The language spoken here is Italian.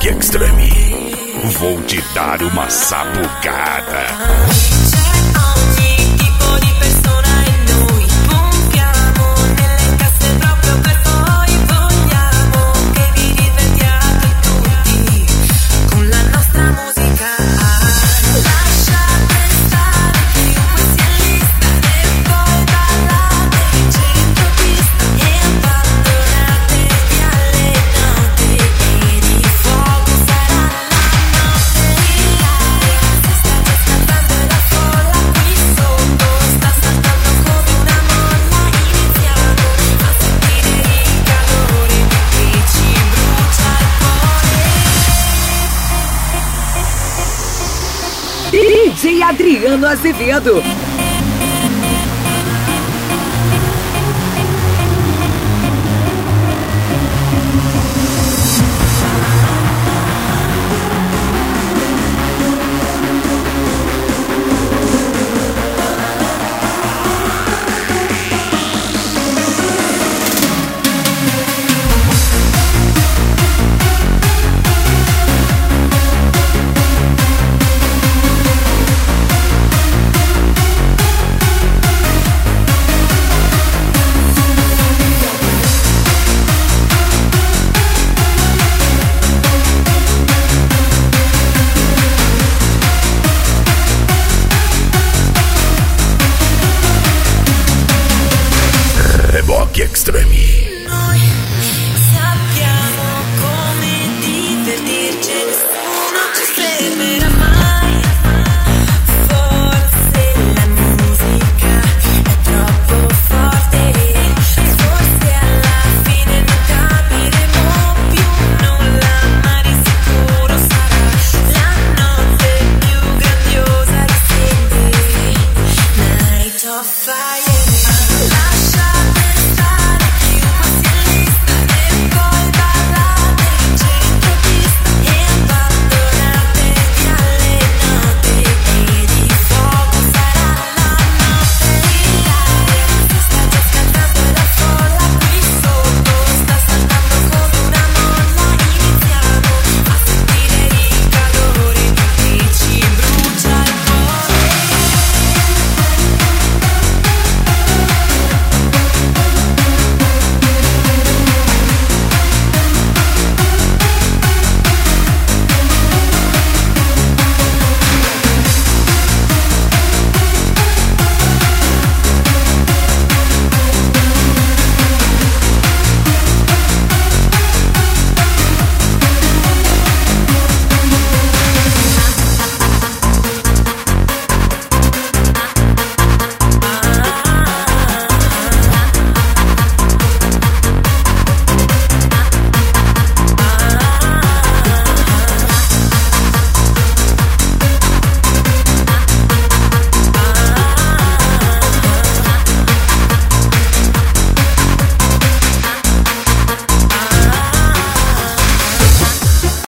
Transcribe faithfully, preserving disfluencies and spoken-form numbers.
Rock Extreme, vou te dar uma sapucada. D J Adriano Azevedo. Rock Extreme. Noi sappiamo come divertirci, nessuno ci fermerà mai. Forse la musica è troppo forte, forse alla fine non capiremo più nulla, ma di sicuro sarà la notte più grandiosa di sempre. Night of Fire.